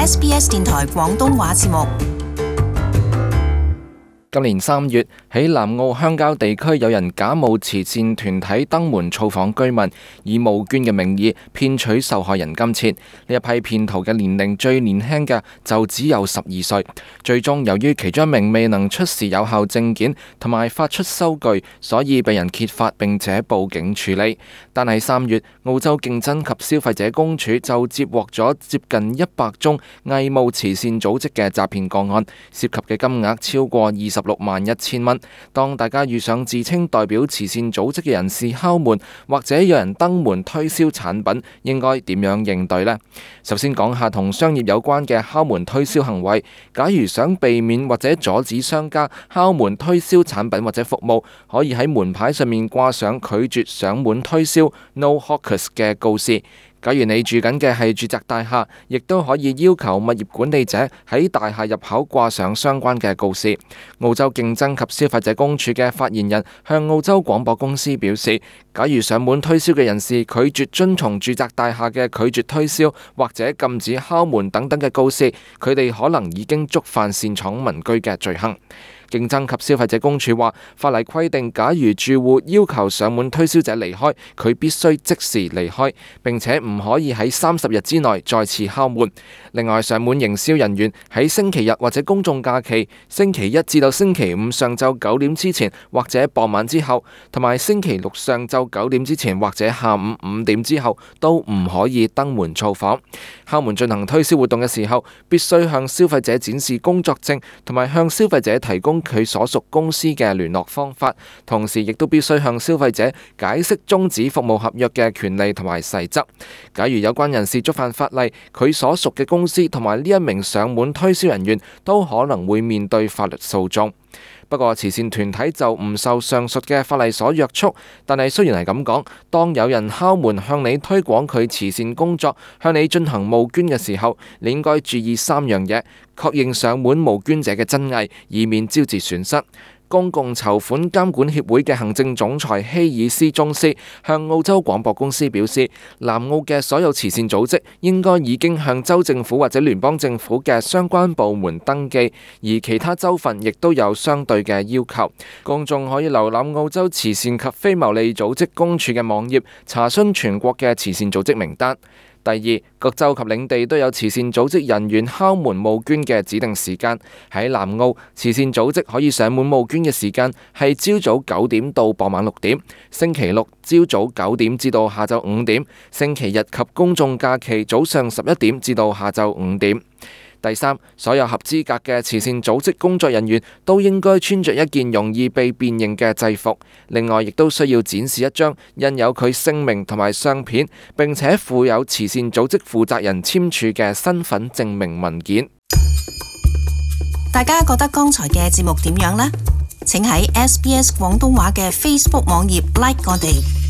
SBS 電台廣東話節目。 今年3月，喺南澳鄉郊地區有人假冒慈善團體登門造訪居民，以募捐嘅名義騙取受害人金錢。呢一批騙徒嘅年齡最年輕嘅就只有12歲。最終由於其中一名未能出示有效證件同埋發出收據，所以被人揭發並且報警處理。但係3月，澳洲競爭及消費者公署就接獲咗接近100宗偽冒慈善組織嘅詐騙個案，涉及嘅金額超過261000蚊。當大家遇上自稱代表慈善組織嘅人士敲門，或者有人登門推銷產品，應該點樣應對呢？首先講下同商業有關嘅敲門推銷行為。假如想避免或者阻止商家敲門推銷產品或者服務，可以喺門牌上面掛上拒絕上門推銷 No Hawkers 嘅告示。假如你住緊嘅係住宅大廈，亦都可以要求物業管理者喺大廈入口掛上相關嘅告示。澳洲競爭及消費者公署嘅發言人向澳洲廣播公司表示，假如上門推銷嘅人士拒絕遵從住宅大廈嘅拒絕推銷或者禁止敲門等等嘅告示，佢哋可能已經觸犯擅闖民居嘅罪行。競爭及消費者公署話，法例規定，假如住戶要求上門推銷者離開，佢必須即時離開，並且唔可以喺30日之內再次敲門。另外，上門營銷人員喺星期日或者公眾假期、星期一至到星期五上晝9點之前或者傍晚之後，同埋星期六上晝9點之前或者下午5點之後，都唔可以登門造訪。敲門進行推銷活動嘅時候，必須向消費者展示工作證，同埋向消費者提供佢所屬公司嘅聯絡方法，同時亦都必須向消費者解釋終止服務合約嘅權利同埋細則。假如有關人士觸犯法例，佢所屬嘅公司同埋呢一名上門推銷人員都可能會面對法律訴訟。不過慈善團體就唔受上述嘅法例所約束，但係雖然係咁講，當有人敲門向你推廣佢慈善工作，向你進行募捐嘅時候，你應該注意3樣嘢，確認上門募捐者嘅真偽，以免招致損失。公共籌款監管協會嘅行政總裁希爾斯宗斯向澳洲廣播公司表示，南澳嘅所有慈善組織應該已經向州政府或者聯邦政府嘅相關部門登記，而其他州份亦都有相對嘅要求。公眾可以瀏覽澳洲慈善及非牟利組織公署嘅網頁，查詢全國嘅慈善組織名單。第二，各州及領地都有慈善組織人員敲門募捐嘅指定時間。喺南澳，慈善組織可以上門募捐嘅時間係朝早9點到傍晚6點，星期六朝早9點至到下晝5點，星期日及公眾假期早上11點至到下晝5點。第三，所有合資格嘅慈善組織工作人員都應該穿着一件容易被辨認嘅制服。另外，亦都需要展示一張印有佢姓名同埋相片，並且附有慈善組織負責人簽署嘅身份證明文件。 大家覺得剛才嘅節目點樣呢？請喺SBS 廣東話嘅 Facebook 網頁 like 我哋。